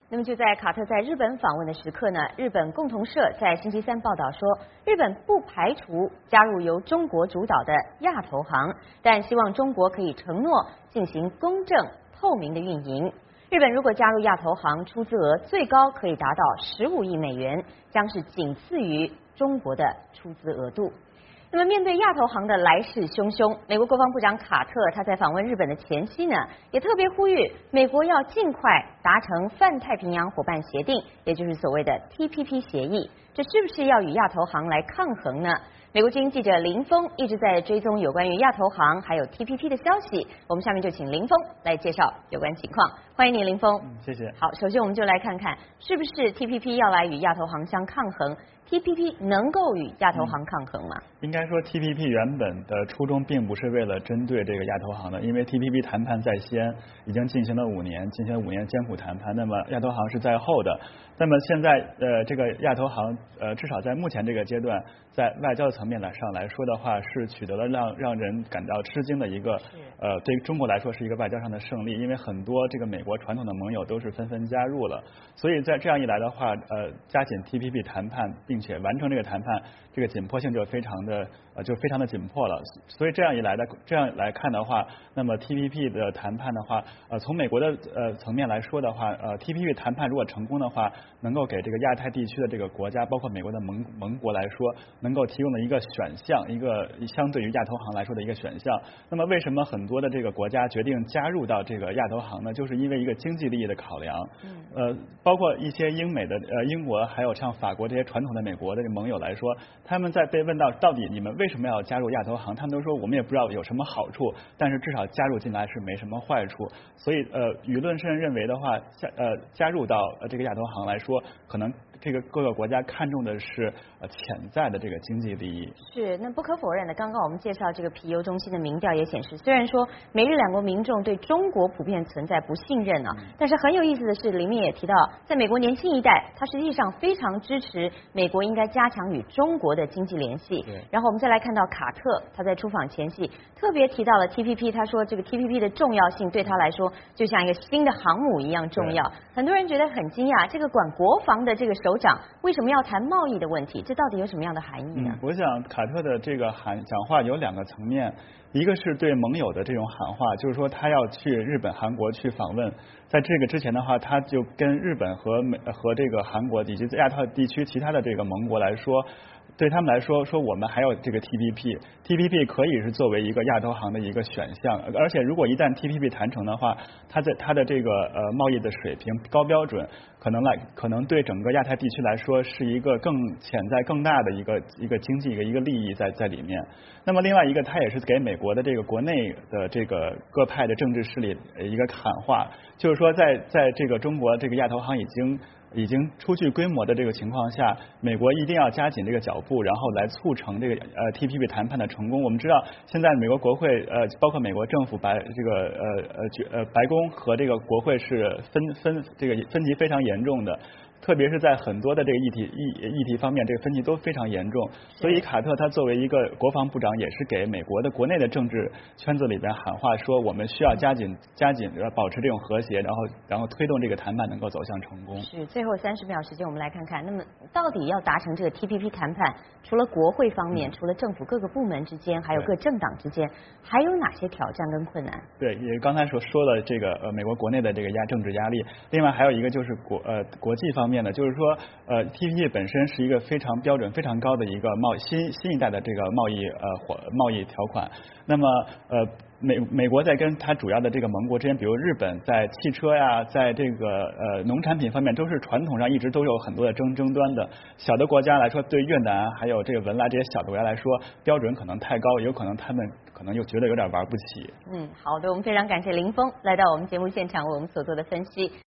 那么就在卡特在日本访问的时刻呢，日本共同社在星期三报道说，日本不排除加入由中国主导的亚投行，但希望中国可以承诺进行公正透明的运营。日本如果加入亚投行，出资额最高可以达到15亿美元，将是仅次于中国的出资额度。那么面对亚投行的来势汹汹，美国国防部长卡特他在访问日本的前夕呢，也特别呼吁美国要尽快达成泛太平洋伙伴协定，也就是所谓的 TPP 协议。这是不是要与亚投行来抗衡呢？美国之音记者林峰一直在追踪有关于亚投行还有 TPP 的消息，我们下面就请林峰来介绍有关情况。欢迎你，林峰。 谢谢。 好，首先我们就来看看是不是 TPP 要来与亚投行相抗衡。TPP 能够与亚投行抗衡吗？ 应该说 TPP 原本的初衷并不是为了针对这个亚投行的，因为 TPP 谈判在先，已经进行了5年艰苦谈判，那么亚投行是在后的。那么现在这个亚投行至少在目前这个阶段，在外交的层面上来说的话，是取得了让人感到吃惊的一个对于中国来说是一个外交上的胜利，因为很多这个美国传统的盟友都是纷纷加入了，所以在这样一来的话，加紧 TPP 谈判，并且完成这个谈判，这个紧迫性就非常的紧迫了。所以这样来看的话，那么 TPP 的谈判的话，从美国的层面来说的话，TPP 谈判如果成功的话，能够给这个亚太地区的这个国家，包括美国的盟国来说，能够提供的一个选项，一个相对于亚投行来说的一个选项。那么为什么很多的这个国家决定加入到这个亚投行呢？就是因为一个经济利益的考量。包括一些英国还有像法国这些传统的美国的盟友来说，他们在被问到底你们为什么要加入亚投行，他们都说我们也不知道有什么好处，但是至少加入进来是没什么坏处。所以舆论甚至认为的话，加入到这个亚投行来说，可能这个各个国家看重的是潜在的这个经济利益。 是，那不可否认的，刚刚我们介绍这个皮尤中心的民调也显示，虽然说美日两国民众对中国普遍存在不信任啊，但是很有意思的是，里面也提到，在美国年轻一代，他实际上非常支持美国应该加强与中国的经济联系。然后我们再来看到卡特，他在出访前夕特别提到了 TPP， 他说这个 TPP 的重要性对他来说就像一个新的航母一样重要。很多人觉得很惊讶，这个管国防的这个首长为什么要谈贸易的问题？这到底有什么样的含义呢？ 我想卡特的这个讲话有2个层面，一个是对盟友的这种喊话，就是说他要去日本、韩国去访问，在这个之前的话，他就跟日本和这个韩国以及亚太地区其他的这个盟国来说，对他们来说我们还有这个 TPP 可以是作为一个亚投行的一个选项，而且如果一旦 TPP 谈成的话，它的这个贸易的水平高标准，可能对整个亚太地区来说是一个潜在更大的一个经济一个利益在里面。那么另外一个，它也是给美国的这个国内的这个各派的政治势力一个喊话，就是说在这个中国这个亚投行已经初具规模的这个情况下，美国一定要加紧这个脚步，然后来促成这个TPP 谈判的成功。我们知道，现在美国国会包括美国政府白宫和这个国会是分歧非常严重的。特别是在很多的这个议题方面，这个分歧都非常严重。所以卡特他作为一个国防部长，也是给美国的国内的政治圈子里边喊话，说我们需要加紧保持这种和谐，然后推动这个谈判能够走向成功。 是，最后30秒时间，我们来看看，那么到底要达成这个 TPP 谈判，除了国会方面，除了政府各个部门之间，还有各政党之间，还有哪些挑战跟困难？对， 也刚才说了这个美国国内的这个政治压力，另外还有一个就是国际方面的，就是说TPP 本身是一个非常标准非常高的一个新一代的这个贸易条款。那么美国在跟它主要的这个盟国之间，比如日本在汽车呀，在这个农产品方面，都是传统上一直都有很多的争端的。小的国家来说，对越南还有这个文莱这些小的国家来说，标准可能太高，有可能他们又觉得有点玩不起。 好的，我们非常感谢林峰来到我们节目现场为我们所做的分析。